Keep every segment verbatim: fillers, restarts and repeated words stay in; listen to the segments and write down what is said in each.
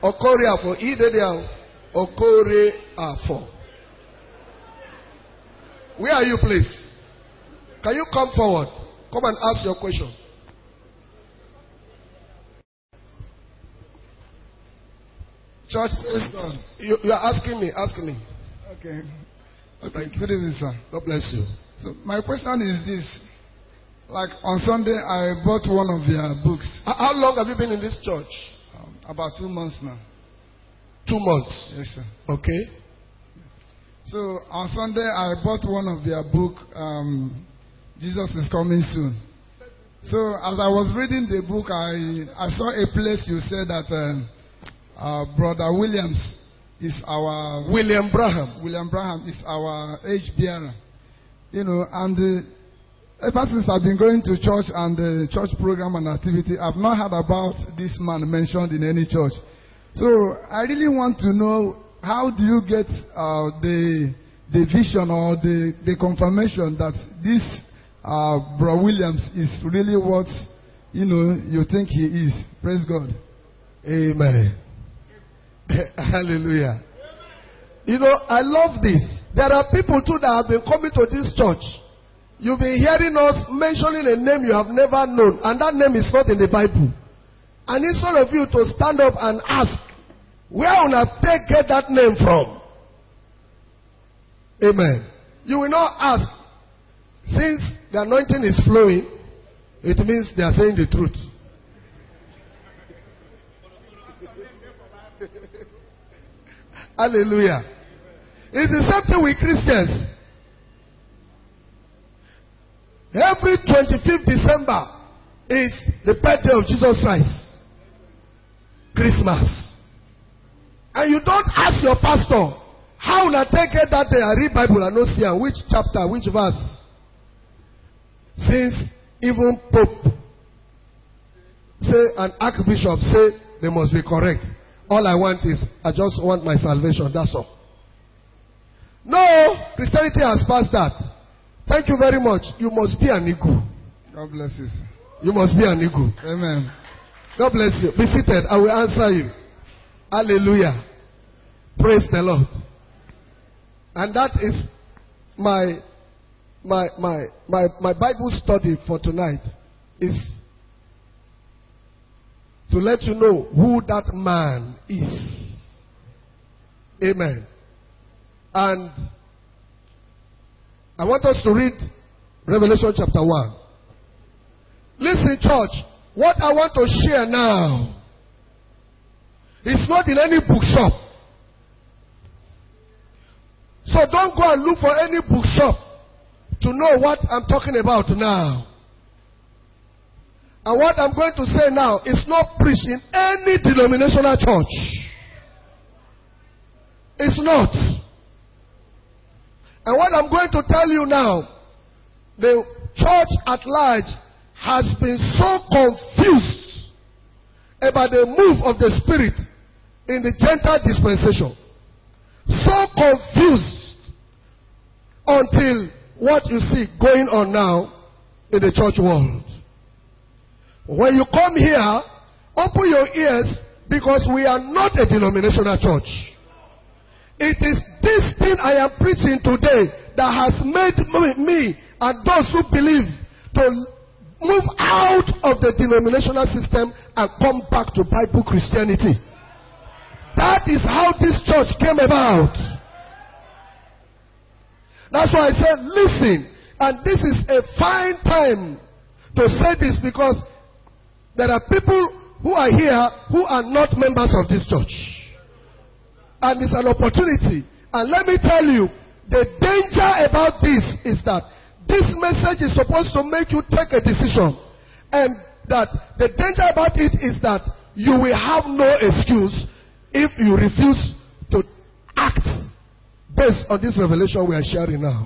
Okoreafo. Idediao. Okoreafo. Where are you, please? Can you come forward? Come and ask your question. Church, you, you are asking me, asking me. Okay. Okay. Good evening, sir. God bless you. So my question is this. Like on Sunday, I bought one of your books. How long have you been in this church? Um, about two months now. Two months? Yes, sir. Okay. So on Sunday, I bought one of your book, um, Jesus is Coming Soon. So as I was reading the book, I, I saw a place you said that uh, uh, Brother Williams is our... William Branham. William Branham is our age bearer. You know, and uh, ever since I've been going to church and the uh, church program and activity, I've not heard about this man mentioned in any church. So I really want to know, how do you get uh, the the vision or the, the confirmation that this uh, Bro Williams is really what, you know, you think he is? Praise God. Amen. Hallelujah. You know, I love this. There are people too that have been coming to this church. You've been hearing us mentioning a name you have never known, and that name is not in the Bible. And instead of you to stand up and ask, where on earth they get that name from? Amen. You will not ask. Since the anointing is flowing, it means they are saying the truth. Hallelujah. It's the same thing with Christians. Every twenty-fifth December is the birthday of Jesus Christ. Christmas. And you don't ask your pastor, how will I take it that day I read Bible and not see and which chapter, which verse? Since even Pope say and Archbishop say they must be correct. All I want is, I just want my salvation, that's all. No, Christianity has passed that. Thank you very much. You must be an eagle. God bless you, sir. You must be an eagle. Amen. God bless you. Be seated. I will answer you. Hallelujah. Praise the Lord. And that is my my my my my Bible study for tonight is to let you know who that man is. Amen. And I want us to read Revelation chapter one. Listen, church, what I want to share now is not in any bookshop. So don't go and look for any bookshop to know what I'm talking about now. And what I'm going to say now is not preached in any denominational church. It's not. And what I'm going to tell you now, the church at large has been so confused about the move of the Spirit in the Gentile dispensation. So confused until what you see going on now in the church world. When you come here, open your ears, because we are not a denominational church. It is this thing I am preaching today that has made me and those who believe to move out of the denominational system and come back to Bible Christianity. That is how this church came about. That's why I said, listen, and this is a fine time to say this, because there are people who are here who are not members of this church. And it's an opportunity. And let me tell you, the danger about this is that this message is supposed to make you take a decision. And that the danger about it is that you will have no excuse if you refuse to act based on this revelation we are sharing now.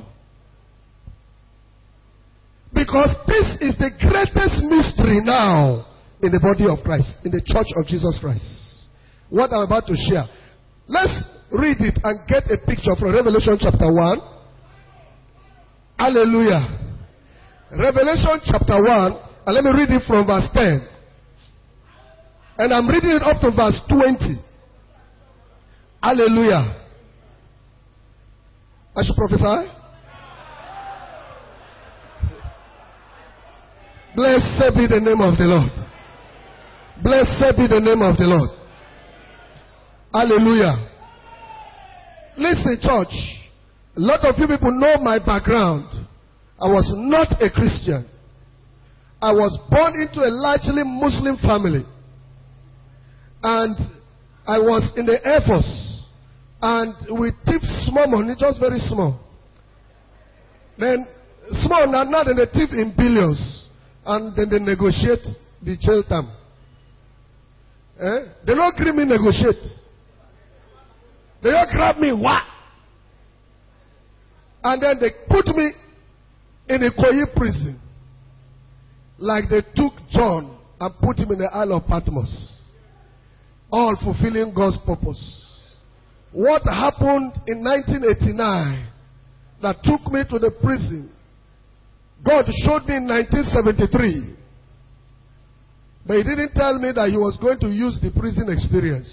Because this is the greatest mystery now in the body of Christ, in the church of Jesus Christ. What I'm about to share. Let's read it and get a picture from Revelation chapter one. Hallelujah. Revelation chapter one, and let me read it from verse ten. And I'm reading it up to verse twenty. Hallelujah. I should prophesy. Blessed be the name of the Lord. Blessed be the name of the Lord. Hallelujah. Listen, church. A lot of you people know my background. I was not a Christian. I was born into a largely Muslim family. And I was in the Air Force. And we tipped small money, just very small. Then, small, not, not in the tip in billions. And then they negotiate the jail term. Eh? They don't agree me negotiate. They don't grab me, what? And then they put me in a Ikoyi prison. Like they took John and put him in the Isle of Patmos. All fulfilling God's purpose. What happened in nineteen eighty-nine that took me to the prison, God showed me in nineteen seventy-three. But He didn't tell me that He was going to use the prison experience.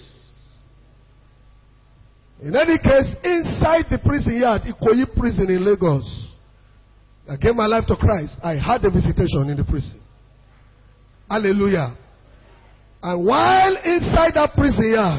In any case, inside the prison yard, Ikoyi prison in Lagos, I gave my life to Christ. I had a visitation in the prison. Hallelujah. And while inside that prison yard,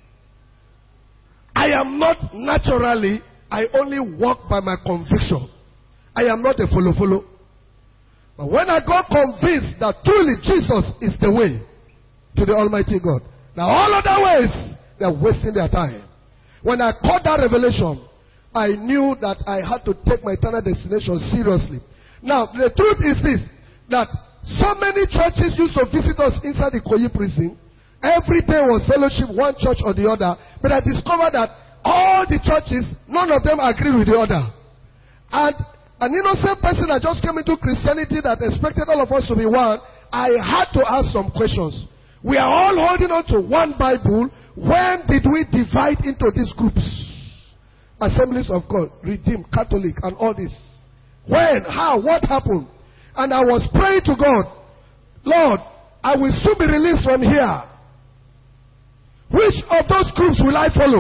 I am not naturally, I only walk by my conviction. I am not a follow-follow. But when I got convinced that truly Jesus is the way to the Almighty God, now all other ways, they are wasting their time. When I caught that revelation, I knew that I had to take my eternal destination seriously. Now, the truth is this, that so many churches used to visit us inside the Ikoyi prison. Every day was fellowship, one church or the other. But I discovered that all the churches, none of them agreed with the other. And an innocent person that just came into Christianity that expected all of us to be one, I had to ask some questions. We are all holding on to one Bible. When did we divide into these groups? Assemblies of God, Redeemed, Catholic, and all this. When? How? What happened? And I was praying to God, Lord, I will soon be released from here. Which of those groups will I follow?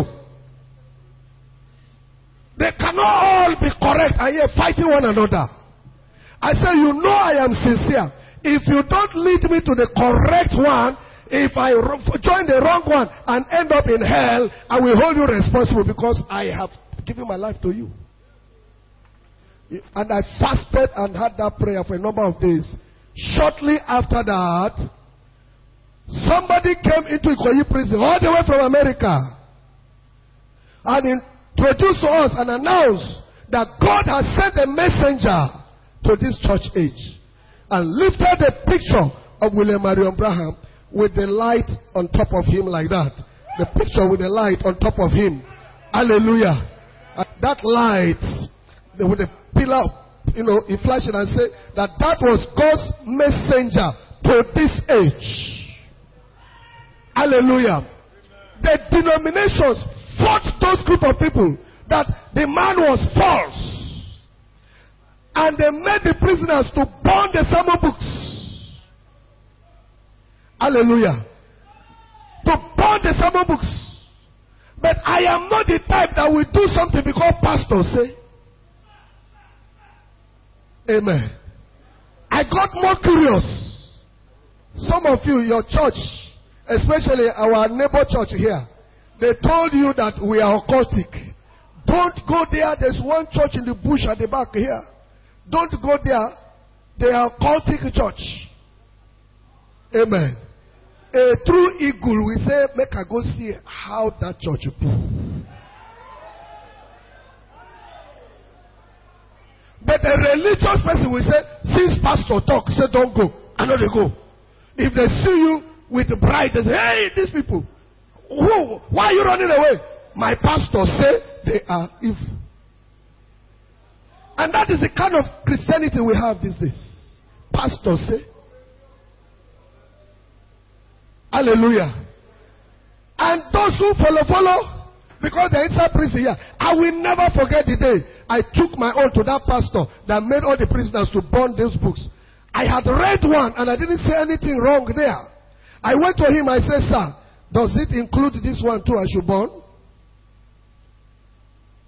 They cannot all be correct and yet fighting one another. I say, you know I am sincere. If you don't lead me to the correct one, if I join the wrong one and end up in hell, I will hold you responsible because I have given my life to you. And I fasted and had that prayer for a number of days. Shortly after that, somebody came into Ikoyi prison all the way from America and introduced to us and announced that God has sent a messenger to this church age and lifted a picture of William Marion Branham with the light on top of him like that. The picture with the light on top of him. Hallelujah. And that light with the pillar, you know, he flashed it and said that that was God's messenger to this age. Hallelujah. The denominations fought those group of people that the man was false. And they made the prisoners to burn the sermon books. Hallelujah. To burn the sermon books. But I am not the type that will do something because pastors say. Amen. I got more curious. Some of you, your church, especially our neighbor church here, they told you that we are occultic. Don't go there. There's one church in the bush at the back here. Don't go there. They are occultic church. Amen. A true eagle will say, make I go see how that church will be. But a religious person will say, since pastor talk, say don't go. I know they go. If they see you with the bride, they say, hey, these people, who, why are you running away? My pastor say they are evil. And that is the kind of Christianity we have these days. Pastors say. Hallelujah. And those who follow, follow, because they're inside prison here. I will never forget the day I took my own to that pastor that made all the prisoners to burn those books. I had read one and I didn't say anything wrong there. I went to him, I said, sir, does it include this one too I should burn?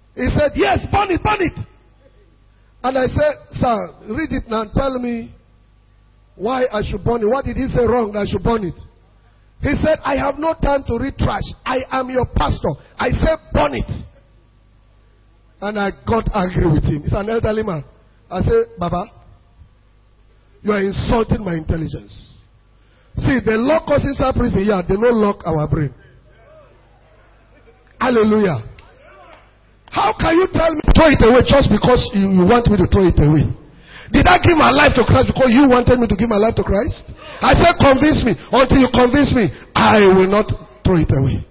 He said, yes, burn it, burn it. And I said, sir, read it now and tell me why I should burn it. What did he say wrong that I should burn it? He said, I have no time to read trash. I am your pastor. I said, burn it. And I got angry with him. He's an elderly man. I said, Baba, you are insulting my intelligence. See, they lock us inside prison here. They don't lock our brain. Hallelujah. How can you tell me to throw it away just because you, you want me to throw it away? Did I give my life to Christ because you wanted me to give my life to Christ? I said, convince me. Until you convince me, I will not throw it away.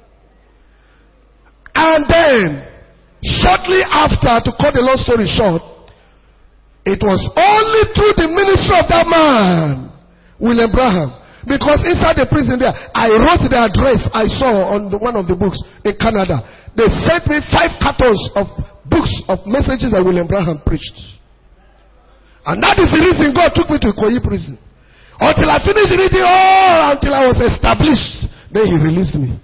And then, shortly after, to cut the long story short, it was only through the ministry of that man, William Branham, because inside the prison there, I wrote the address I saw on the, one of the books in Canada. They sent me five cartons of books of messages that William Branham preached. And that is the reason God took me to Ikoyi prison. Until I finished reading all, until I was established, then He released me.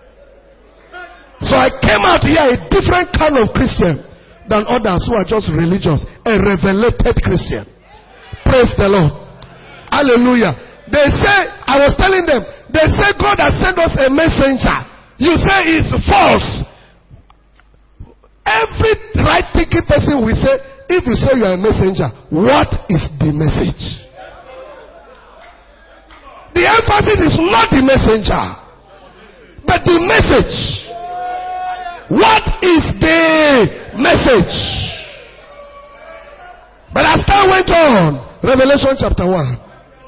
So I came out here a different kind of Christian than others who are just religious. A revelated Christian. Praise the Lord. Hallelujah. They say, I was telling them, they say God has sent us a messenger. You say it's false. Every right-thinking person will say, if you say you are a messenger, what is the message? The emphasis is not the messenger, but the message. What is the message? But as time went on, Revelation chapter one.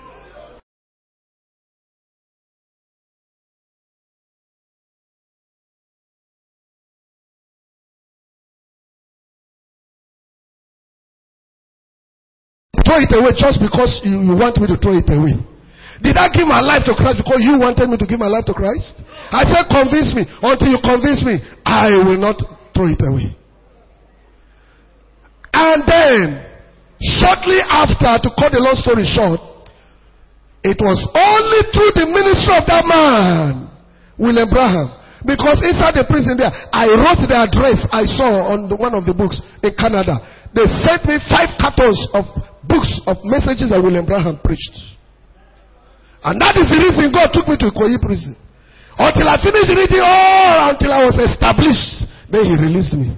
Throw it away just because you, you want me to throw it away. Did I give my life to Christ because you wanted me to give my life to Christ? I said, convince me. Until you convince me, I will not throw it away. And then, shortly after, to cut the long story short, it was only through the ministry of that man, William Branham, because inside the prison there, I wrote the address I saw on the, one of the books in Canada. They sent me five cartons of books of messages that William Branham preached. And that is the reason God took me to Ikoyi prison. Until I finished reading all, until I was established, then He released me.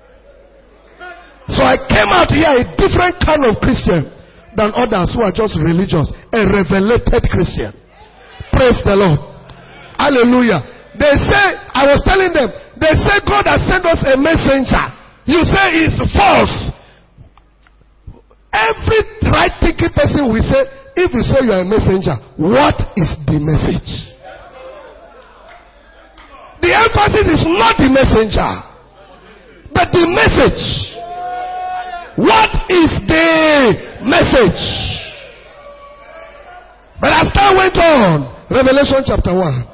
So I came out here a different kind of Christian than others who are just religious. A revelated Christian. Praise the Lord. Hallelujah. They say, I was telling them, they say God has sent us a messenger. You say it's false. Every right-thinking person will say, if you say you are a messenger, what is the message? The emphasis is not the messenger, but the message. What is the message? But as time went on, Revelation chapter one.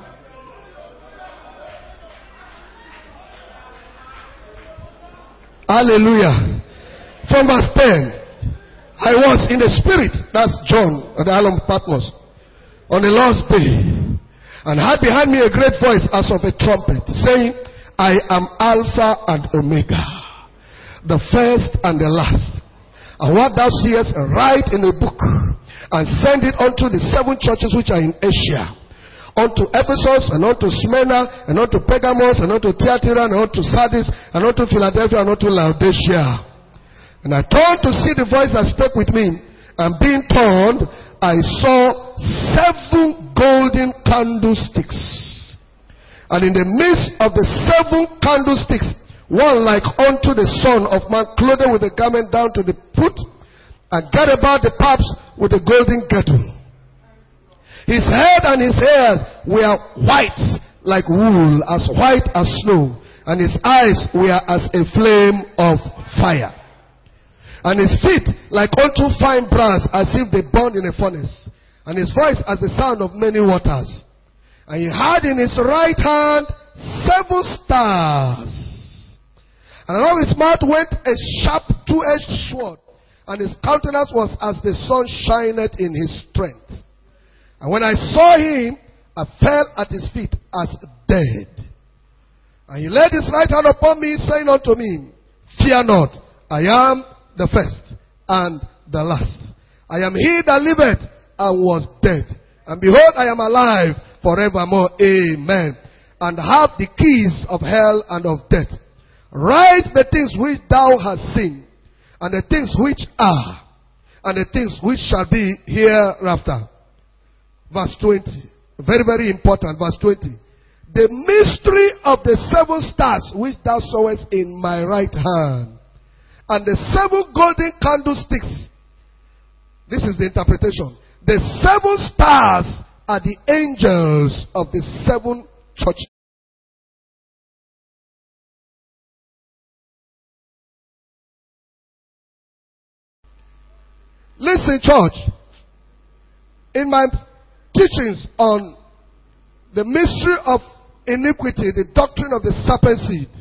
Hallelujah. From verse ten. I was in the spirit, that's John at the Island of Patmos, on the last day, and heard behind me a great voice as of a trumpet, saying, I am Alpha and Omega, the first and the last. And what thou seest, write in a book, and send it unto the seven churches which are in Asia, unto Ephesus, and unto Smyrna, and unto Pergamos, and unto Thyatira, and unto Sardis, and unto Philadelphia, and unto Laodicea. And I turned to see the voice that spoke with me, and being turned, I saw seven golden candlesticks. And in the midst of the seven candlesticks, one like unto the Son of Man, clothed with a garment down to the foot, and girt about the paps with a golden girdle. His head and his hairs were white like wool, as white as snow, and his eyes were as a flame of fire. And his feet like unto fine brass, as if they burned in a furnace. And his voice as the sound of many waters. And he had in his right hand seven stars. And out of his mouth went a sharp two-edged sword. And his countenance was as the sun shineth in his strength. And when I saw him, I fell at his feet as dead. And he laid his right hand upon me, saying unto me, Fear not, I am the first and the last. I am he that liveth and was dead. And behold, I am alive forevermore. Amen. And have the keys of hell and of death. Write the things which thou hast seen, and the things which are, and the things which shall be hereafter. Verse twenty. Very, very important. Verse twenty. The mystery of the seven stars which thou sawest in my right hand, and the seven golden candlesticks. This is the interpretation. The seven stars are the angels of the seven churches. Listen, church. In my teachings on the mystery of iniquity, the doctrine of the serpent seed,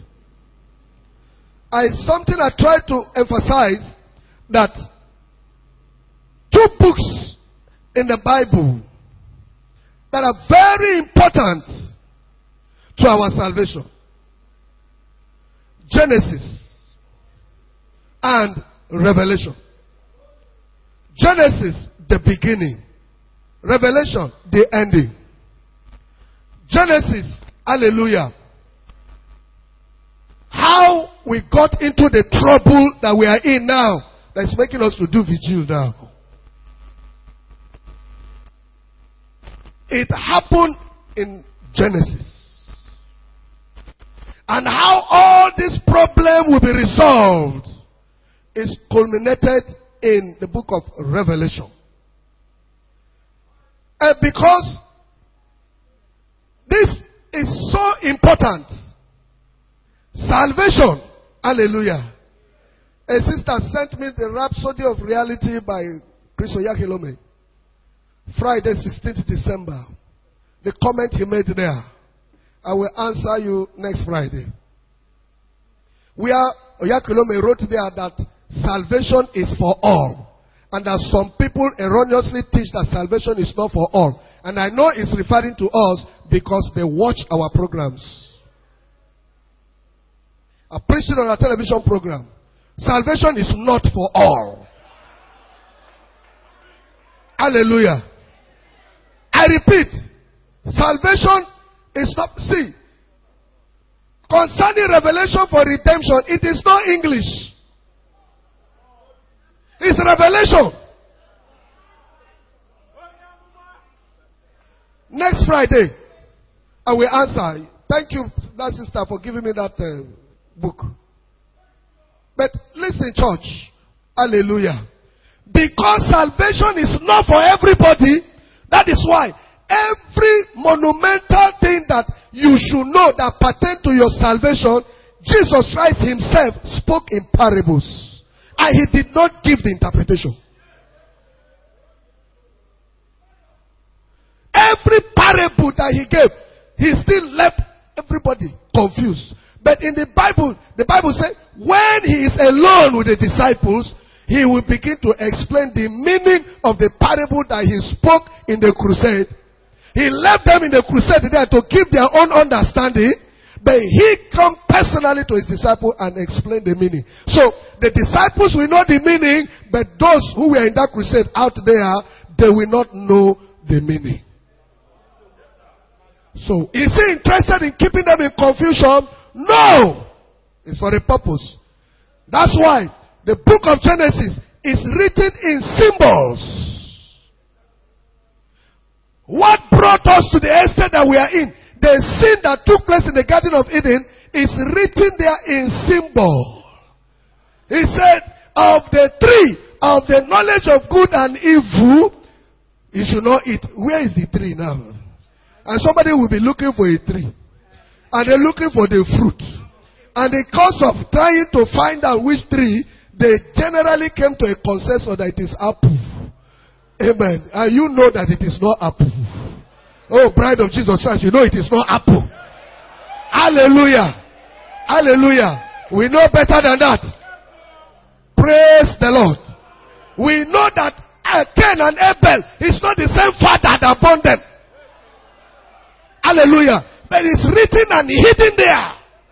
I something I try to emphasize that two books in the Bible that are very important to our salvation: Genesis and Revelation. Genesis, the beginning. Revelation, the ending. Genesis, hallelujah. How we got into the trouble that we are in now, that is making us to do vigil now. It happened in Genesis. And how all this problem will be resolved is culminated in the book of Revelation. And because this is so important, salvation, hallelujah. A sister sent me the Rhapsody of Reality by Chris Oyakhilome. Friday, sixteenth December. The comment he made there, I will answer you next Friday. Where Oyakhilome wrote there that salvation is for all. And that some people erroneously teach that salvation is not for all. And I know it's referring to us because they watch our programs. I preached it on a television program. Salvation is not for all. Hallelujah. I repeat, salvation is not, see, concerning revelation for redemption, it is not English. It's revelation. Next Friday, I will answer. Thank you, that sister, for giving me that uh, book. But listen, church. Hallelujah. Because salvation is not for everybody, that is why every monumental thing that you should know that pertain to your salvation, Jesus Christ himself spoke in parables. And he did not give the interpretation. Every parable that he gave, he still left everybody confused. But in the Bible, the Bible says, when he is alone with the disciples, he will begin to explain the meaning of the parable that he spoke in the crusade. He left them in the crusade there to give their own understanding. But he come personally to his disciples and explain the meaning. So, the disciples will know the meaning, but those who were in that crusade out there, they will not know the meaning. So, is he interested in keeping them in confusion? No! It's for a purpose. That's why the book of Genesis is written in symbols. What brought us to the extent that we are in? The sin that took place in the Garden of Eden is written there in symbol. He said, of the tree of the knowledge of good and evil, you should not eat. Where is the tree now? And somebody will be looking for a tree. And they're looking for the fruit. And because of trying to find out which tree, they generally came to a consensus that it is apple. Amen. And you know that it is not apple. Oh, bride of Jesus Christ, you know it is not apple. Hallelujah. Hallelujah. We know better than that. Praise the Lord. We know that Cain and Abel is not the same father that born them. Hallelujah. But it's written and hidden there.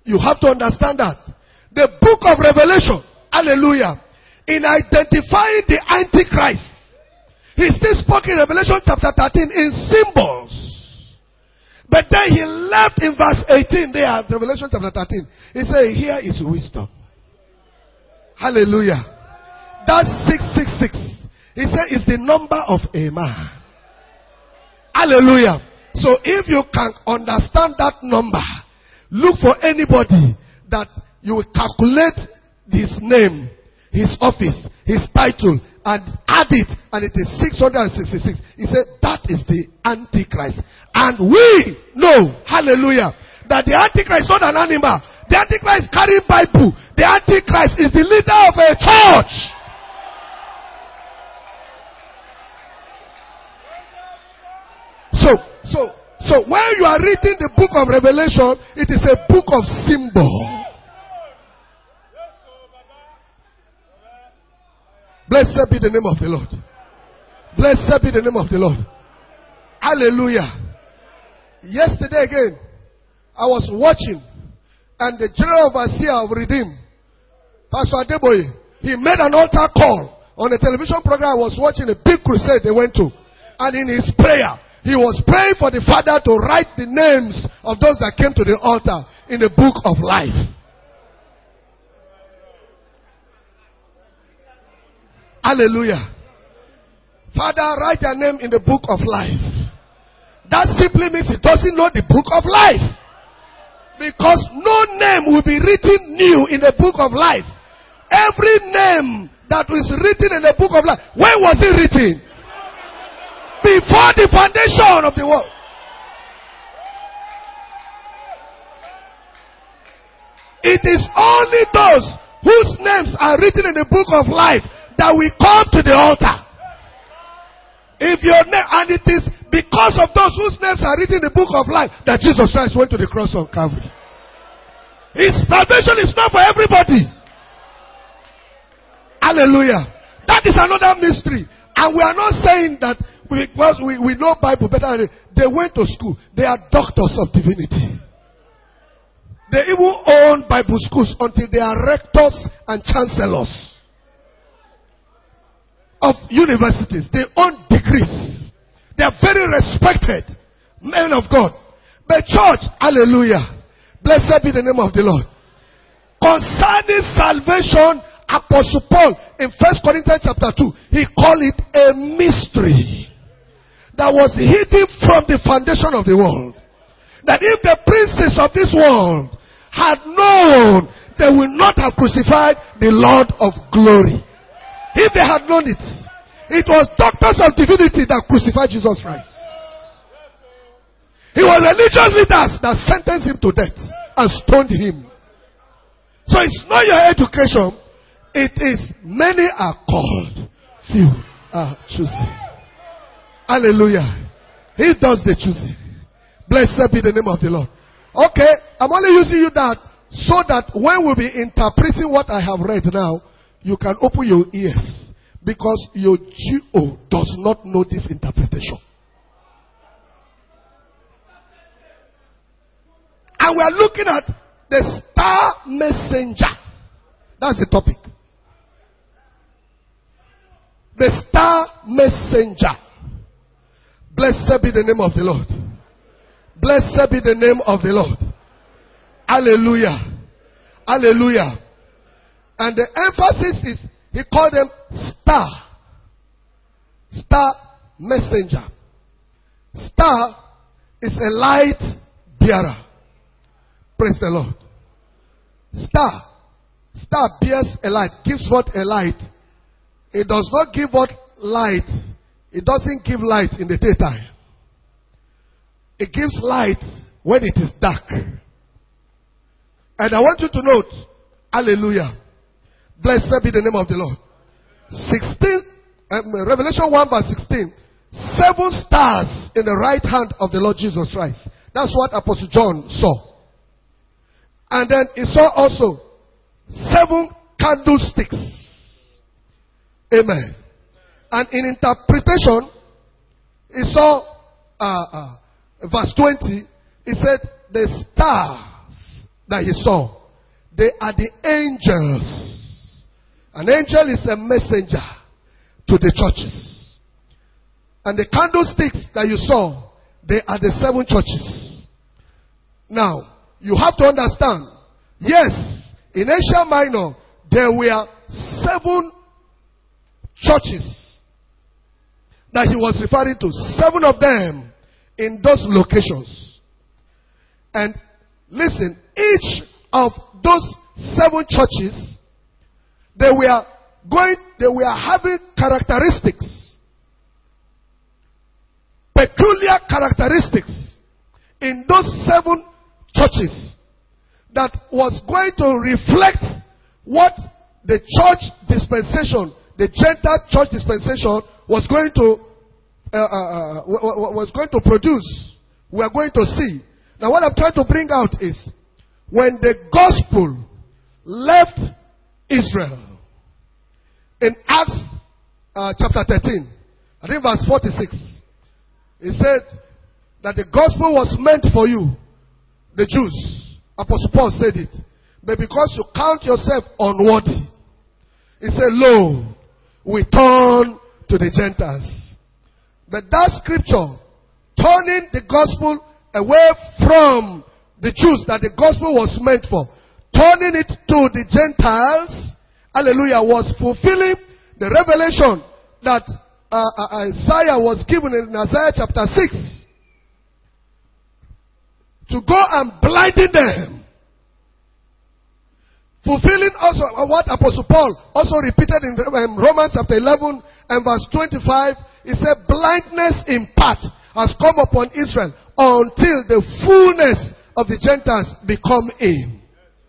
You have to understand that. The book of Revelation, hallelujah, in identifying the Antichrist, he still spoke in Revelation chapter thirteen in symbols. But then he left in verse eighteen there, Revelation chapter thirteen. He said, here is wisdom. Hallelujah. That's six six six. He said, it's the number of a man. Hallelujah. So if you can understand that number, look for anybody that you will calculate his name, his office, his title, and add it, and it is six hundred sixty-six. He said, that is the Antichrist. And we know, hallelujah, that the Antichrist is not an animal. The Antichrist carrying Bible. The Antichrist is the leader of a church. So, so, so when you are reading the book of Revelation, it is a book of symbol. Blessed be the name of the Lord. Blessed be the name of the Lord. Hallelujah. Yesterday again, I was watching, and the general overseer of Redeem, Pastor Adeboye, he made an altar call on a television program. I was watching a big crusade they went to. And in his prayer, he was praying for the Father to write the names of those that came to the altar in the book of life. Hallelujah. Father, write your name in the book of life. That simply means he doesn't know the book of life. Because no name will be written new in the book of life. Every name that was written in the book of life, when was it written? Before the foundation of the world. It is only those whose names are written in the book of life that we come to the altar. If your name, and it is because of those whose names are written in the book of life that Jesus Christ went to the cross on Calvary. His salvation is not for everybody. Hallelujah. That is another mystery. And we are not saying that because we, we know Bible better. They went to school. They are doctors of divinity. They even own Bible schools until they are rectors and chancellors of universities. They own degrees. They are very respected men of God. But church, hallelujah, blessed be the name of the Lord. Concerning salvation, Apostle Paul in First Corinthians chapter two, he called it a mystery that was hidden from the foundation of the world. That if the princes of this world had known, they would not have crucified the Lord of glory. If they had known it, it was doctors of divinity that crucified Jesus Christ. It was religious leaders that sentenced him to death and stoned him. So it's not your education. It is many are called, few are chosen. Hallelujah. He does the choosing. Blessed be the name of the Lord. Okay, I'm only using you that so that when we'll be interpreting what I have read now, you can open your ears. Because your G O does not know this interpretation. And we are looking at the star messenger. That's the topic. The star messenger. Blessed be the name of the Lord. Blessed be the name of the Lord. Hallelujah. Hallelujah. And the emphasis is, he called them star. Star messenger. Star is a light bearer. Praise the Lord. Star. Star bears a light, gives forth a light. It does not give forth light. It doesn't give light in the daytime. It gives light when it is dark. And I want you to note, hallelujah, blessed be the name of the Lord. sixteen, um, Revelation one verse sixteen. Seven stars in the right hand of the Lord Jesus Christ. That's what Apostle John saw. And then he saw also seven candlesticks. Amen. And in interpretation, he saw uh, uh, verse twenty. He said the stars that he saw, they are the angels. An angel is a messenger to the churches. And the candlesticks that you saw, they are the seven churches. Now, you have to understand, yes, in Asia Minor, there were seven churches that he was referring to. Seven of them in those locations. And listen, each of those seven churches, they were going, they were having characteristics, peculiar characteristics in those seven churches that was going to reflect what the church dispensation, the Gentile church dispensation was going to uh, uh, uh, was going to produce. We are going to see. Now, what I'm trying to bring out is when the gospel left Israel in Acts uh, chapter thirteen, I think verse forty-six, it said that the gospel was meant for you, the Jews. Apostle Paul said it. But because you count yourself unworthy, he said, lo, we turn to the Gentiles. But that scripture, turning the gospel away from the Jews that the gospel was meant for, turning it to the Gentiles, hallelujah, was fulfilling the revelation that uh, uh, Isaiah was given in Isaiah chapter six. To go and blinding them. Fulfilling also what Apostle Paul also repeated in Romans chapter eleven and verse twenty-five. He said, blindness in part has come upon Israel until the fullness of the Gentiles become in.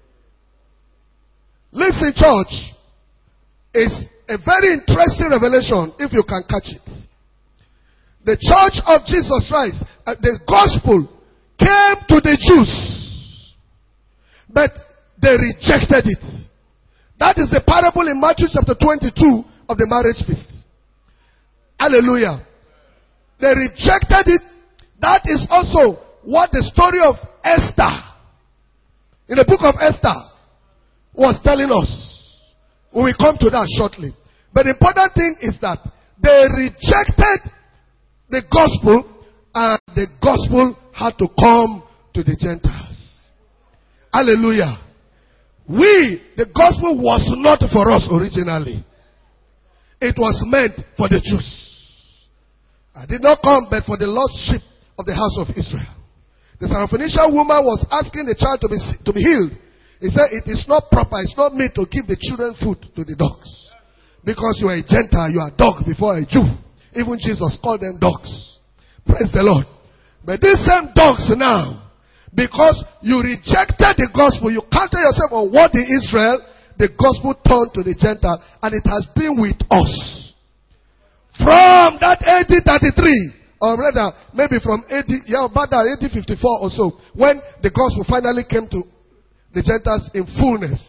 Listen, church, it's a very interesting revelation if you can catch it. The church of Jesus Christ, uh, the gospel came to the Jews, but they rejected it. That is the parable in Matthew chapter twenty-two of the marriage feast. Hallelujah. They rejected it. That is also what the story of Esther, in the book of Esther, was telling us. We will come to that shortly. But the important thing is that they rejected the gospel, and the gospel had to come to the Gentiles. Hallelujah. We, the gospel was not for us originally. It was meant for the Jews. I did not come but for the lost sheep of the house of Israel. The Syrophoenician woman was asking the child to be, to be healed. He said, it is not proper, it's not meet to give the children food to the dogs. Because you are a Gentile, you are a dog before a Jew. Even Jesus called them dogs. Praise the Lord. But these same dogs now, because you rejected the gospel, you counted yourself unworthy Israel, the gospel turned to the Gentile, and it has been with us. From that A D thirty-three, or rather, maybe from A D, yeah, about that A D fifty-four or so, when the gospel finally came to the Gentiles in fullness.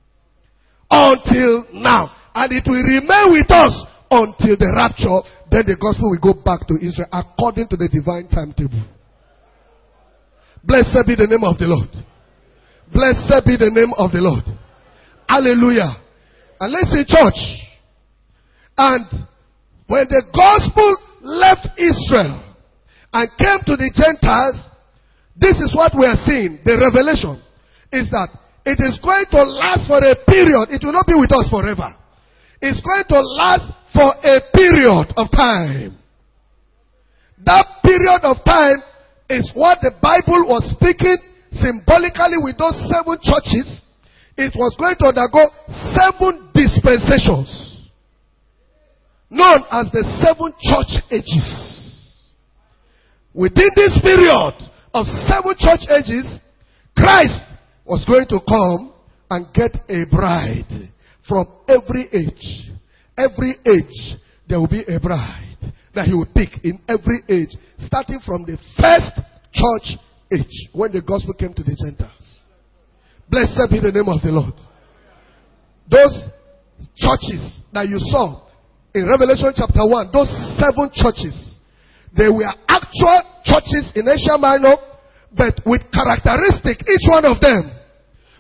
Until now. And it will remain with us until the rapture. Then the gospel will go back to Israel according to the divine timetable. Blessed be the name of the Lord. Blessed be the name of the Lord. Hallelujah. And listen, church. And when the gospel left Israel and came to the Gentiles, this is what we are seeing. The revelation is that it is going to last for a period. It will not be with us forever. It's going to last for a period of time. That period of time is what the Bible was speaking symbolically with those seven churches. It was going to undergo seven dispensations, known as the seven church ages. Within this period of seven church ages, Christ was going to come and get a bride from every age. Every age, there will be a bride that he will pick in every age, starting from the first church age, when the gospel came to the Gentiles. Blessed be the name of the Lord. Those churches that you saw in Revelation chapter one, those seven churches, they were actual churches in Asia Minor, but with characteristic, each one of them,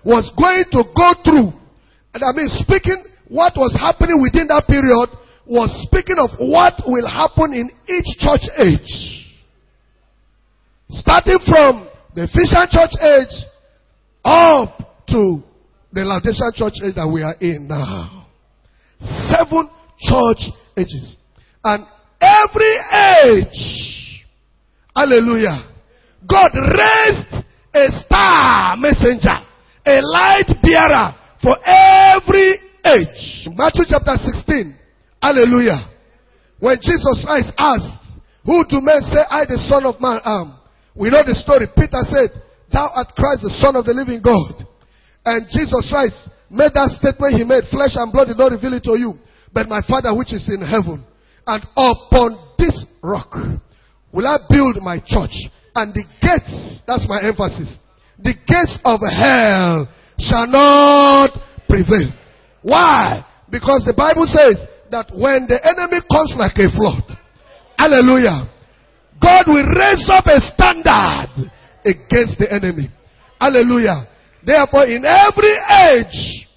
was going to go through, and I mean speaking what was happening within that period, was speaking of what will happen in each church age. Starting from the Ephesian church age up to the Laodicean church age that we are in now. Seven church ages. And every age, hallelujah, God raised a star messenger, a light bearer for every age. Matthew chapter sixteen, hallelujah. When Jesus Christ asked, who do men say I the Son of Man am? We know the story. Peter said, thou art Christ, the Son of the living God. And Jesus Christ made that statement he made. Flesh and blood did not reveal it to you, but my Father which is in heaven. And upon this rock will I build my church. And the gates, that's my emphasis, the gates of hell shall not prevail. Why? Because the Bible says that when the enemy comes like a flood, hallelujah, God will raise up a standard against the enemy. Hallelujah. Therefore, in every age,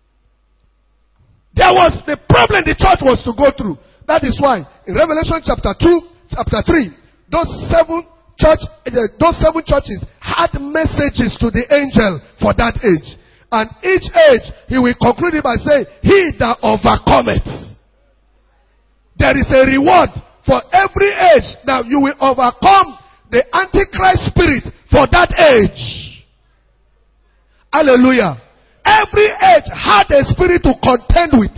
there was the problem the church was to go through. That is why in Revelation chapter two, chapter three, those seven church, those seven churches had messages to the angel for that age. And each age, he will conclude it by saying, he that overcometh. There is a reward for every age. Now you will overcome the Antichrist spirit for that age. Hallelujah. Every age had a spirit to contend with.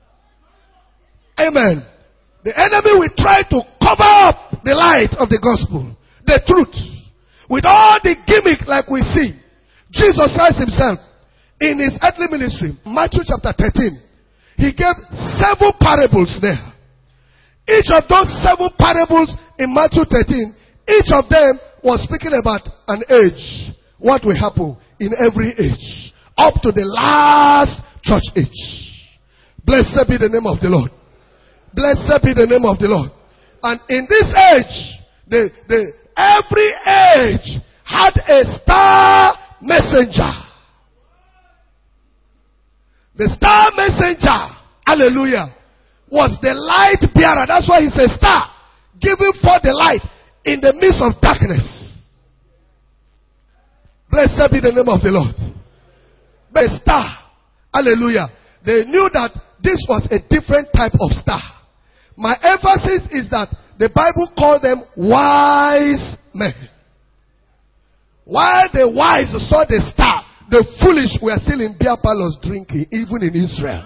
Amen. The enemy will try to cover up the light of the gospel, the truth, with all the gimmick like we see. Jesus Christ himself, in his earthly ministry, Matthew chapter thirteen, he gave seven parables there. Each of those seven parables in Matthew thirteen, each of them was speaking about an age. What will happen in every age, up to the last church age. Blessed be the name of the Lord. Blessed be the name of the Lord. And in this age, the, the, every age had a star messenger. The star messenger, hallelujah, was the light bearer. That's why he says star, giving forth the light in the midst of darkness. Blessed be the name of the Lord. The star, hallelujah. They knew that this was a different type of star. My emphasis is that the Bible called them wise men. While the wise saw the star, the foolish were still in beer parlors drinking, even in Israel.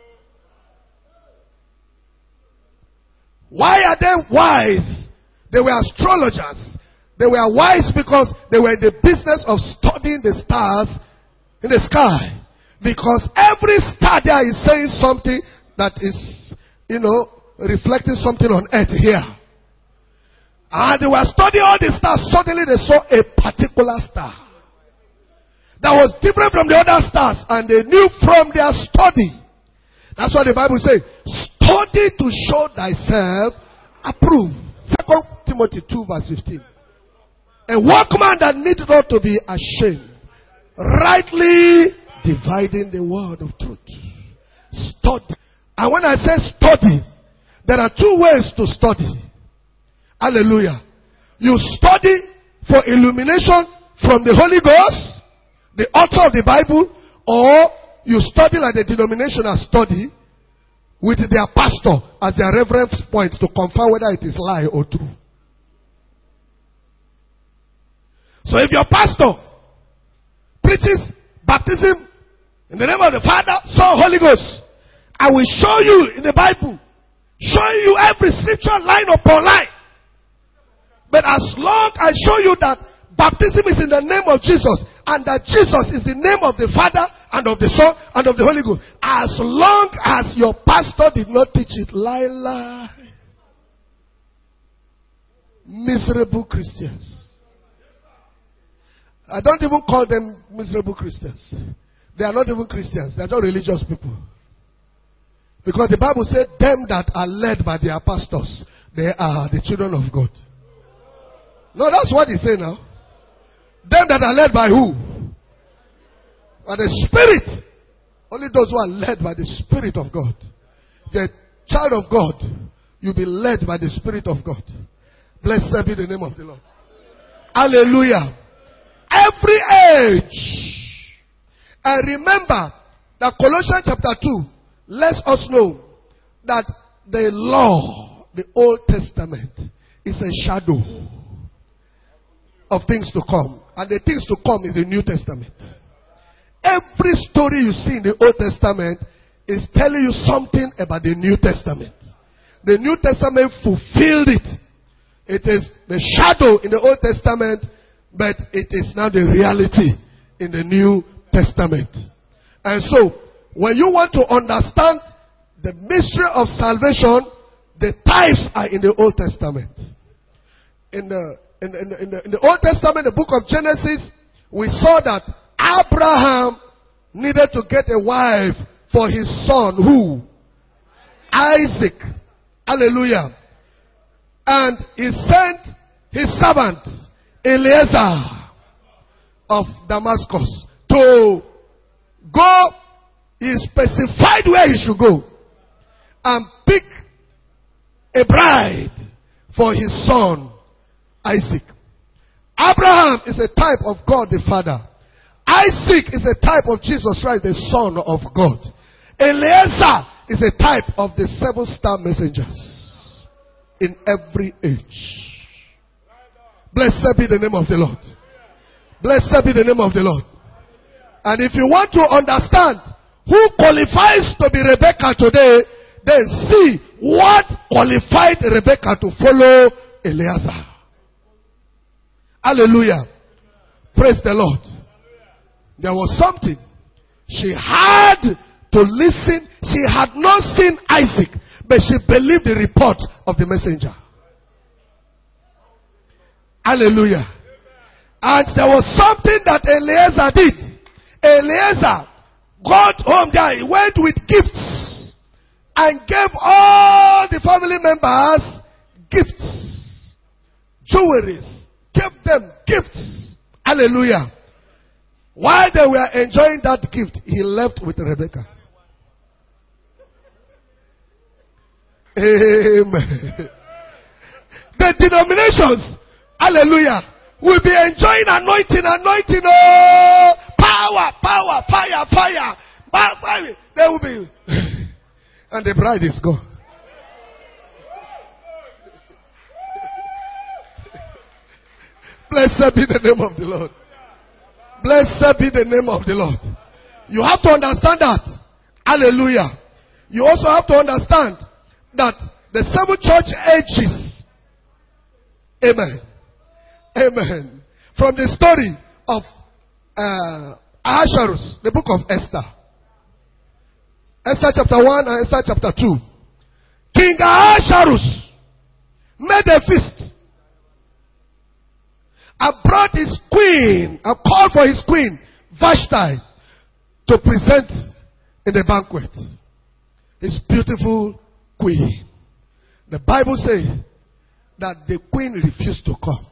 Why are they wise? They were astrologers. They were wise because they were in the business of studying the stars in the sky. Because every star there is saying something that is, you know, reflecting something on earth here. And they were studying all the stars. Suddenly they saw a particular star that was different from the other stars. And they knew from their study. That's what the Bible says. Study to show thyself approved. Second Timothy two verse fifteen. A workman that needs not to be ashamed, rightly dividing the word of truth. Study. And when I say study, there are two ways to study. Hallelujah. You study for illumination from the Holy Ghost, the author of the Bible, or you study like the denominational study with their pastor as their reference point to confirm whether it is lie or true. So if your pastor preaches baptism in the name of the Father, Son, Holy Ghost, I will show you in the Bible, show you every scripture line upon line. But as long as I show you that baptism is in the name of Jesus, and that Jesus is the name of the Father and of the Son and of the Holy Ghost, as long as your pastor did not teach it, lie, lie. Miserable Christians. I don't even call them miserable Christians. They are not even Christians. They are just religious people. Because the Bible said, them that are led by their pastors, they are the children of God. No, that's what he say now. Them that are led by who? But the Spirit, only those who are led by the Spirit of God. The child of God, you'll be led by the Spirit of God. Blessed be the name of the Lord. Hallelujah. Every age. And remember that Colossians chapter two lets us know that the law, the Old Testament, is a shadow of things to come. And the things to come is the New Testament. Every story you see in the Old Testament is telling you something about the New Testament. The New Testament fulfilled it. It is the shadow in the Old Testament, but it is now the reality in the New Testament. And so, when you want to understand the mystery of salvation, the types are in the Old Testament. In the, in, in, in, the, in the Old Testament, the book of Genesis, we saw that Abraham needed to get a wife for his son, who? Isaac. Hallelujah. And he sent his servant, Eliezer of Damascus, to go. He specified where he should go and pick a bride for his son, Isaac. Abraham is a type of God the Father. Isaac is a type of Jesus Christ, the Son of God. Eliezer is a type of the seven star messengers in every age. Blessed be the name of the Lord. Blessed be the name of the Lord. And if you want to understand who qualifies to be Rebecca today, then see what qualified Rebecca to follow Eliezer. Hallelujah. Praise the Lord. There was something. She had to listen. She had not seen Isaac, but she believed the report of the messenger. Hallelujah. And there was something that Eliezer did. Eliezer got home there. He went with gifts and gave all the family members gifts. Jewelries. Gave them gifts. Hallelujah. While they were enjoying that gift, he left with Rebecca. Amen. The denominations, hallelujah, will be enjoying anointing, anointing, oh, power, power, fire, fire, fire, fire. They will be, and the bride is gone. Blessed be the name of the Lord. Blessed be the name of the Lord. You have to understand that. Hallelujah. You also have to understand that the seven church ages. Amen. Amen. From the story of uh, Ahasuerus, the book of Esther. Esther chapter one and Esther chapter two. King Ahasuerus made a feast and brought his queen and called for his queen, Vashti, to present in the banquet. His beautiful queen. The Bible says that the queen refused to come.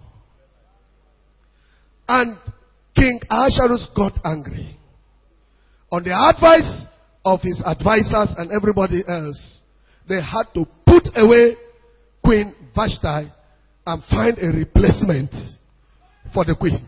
And King Ahasuerus got angry. On the advice of his advisors and everybody else, they had to put away Queen Vashti and find a replacement for the queen.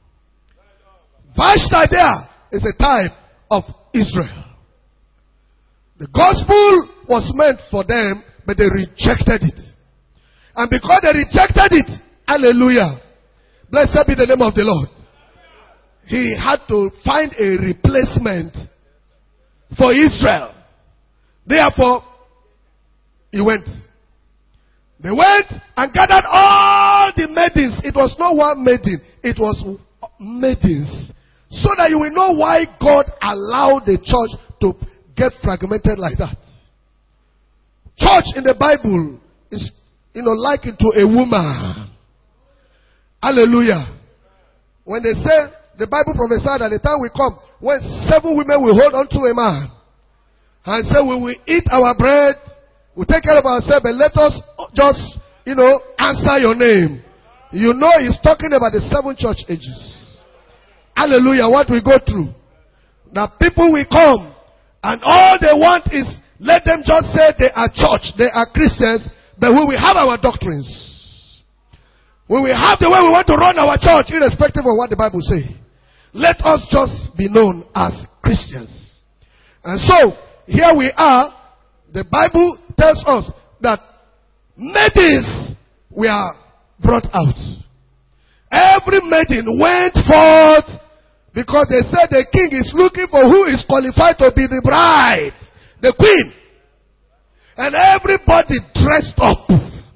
Vashti there is a type of Israel. The gospel was meant for them, but they rejected it. And because they rejected it, hallelujah, blessed be the name of the Lord, he had to find a replacement for Israel. Therefore, he went. They went and gathered all the maidens. It was not one maiden. It was maidens. So that you will know why God allowed the church to get fragmented like that. Church in the Bible is, you know, likened to a woman. Hallelujah. When they say, the Bible prophesied that the time will come when seven women will hold on to a man and say, we will eat our bread, we'll take care of ourselves, but let us just, you know, answer your name. You know he's talking about the seven church ages. Hallelujah. What we go through. That people will come and all they want is let them just say they are church, they are Christians, but we will have our doctrines. We will have the way we want to run our church irrespective of what the Bible says. Let us just be known as Christians. And so, here we are. The Bible tells us that maidens were brought out. Every maiden went forth because they said the king is looking for who is qualified to be the bride, the queen. And everybody dressed up.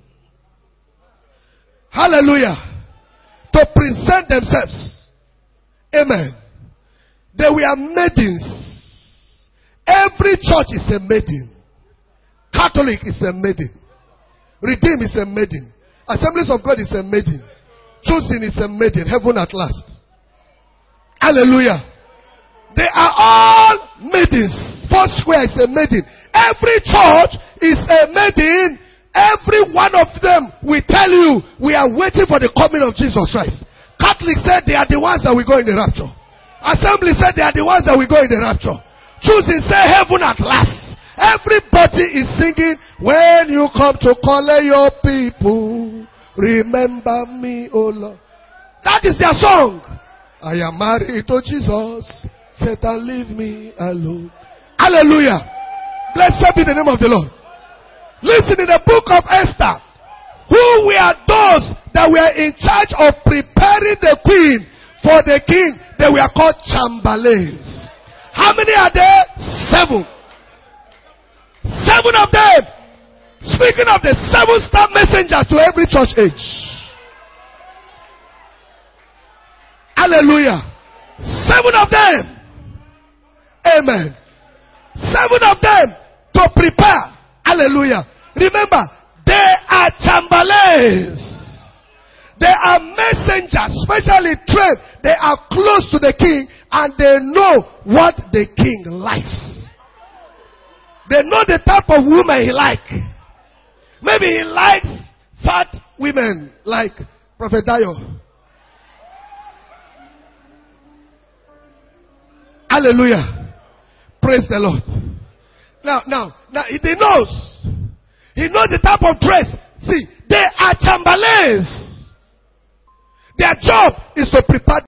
Hallelujah. To present themselves. Amen. They were maidens. Every church is a maiden. Catholic is a maiden. Redeem is a maiden. Assemblies of God is a maiden. Choosing is a maiden. Heaven at last. Hallelujah. They are all maidens. Foursquare is a maiden. Every church is a maiden. Every one of them will tell you we are waiting for the coming of Jesus Christ. Catholics said they are the ones that will go in the rapture. Assembly said they are the ones that will go in the rapture. Choosing say heaven at last. Everybody is singing, when you come to collect your people, remember me, O Lord. That is their song. I am married to Jesus. Satan, leave me alone. Hallelujah. Blessed be the name of the Lord. Listen, in the book of Esther, who were those that were in charge of preparing the queen for the king? They were called chamberlains. How many are there? Seven. Seven of them. Speaking of the seven star messenger to every church age. Hallelujah. Seven of them. Amen. Seven of them to prepare. Hallelujah. Remember, they are chamberlains. They are messengers, specially trained. They are close to the king and they know what the king likes. They know the type of woman he likes. Maybe he likes fat women like Prophet Dayo. Hallelujah. Praise the Lord. Now, now, now, he knows. He knows the type of dress. See, they are chamberlains. Their job is to prepare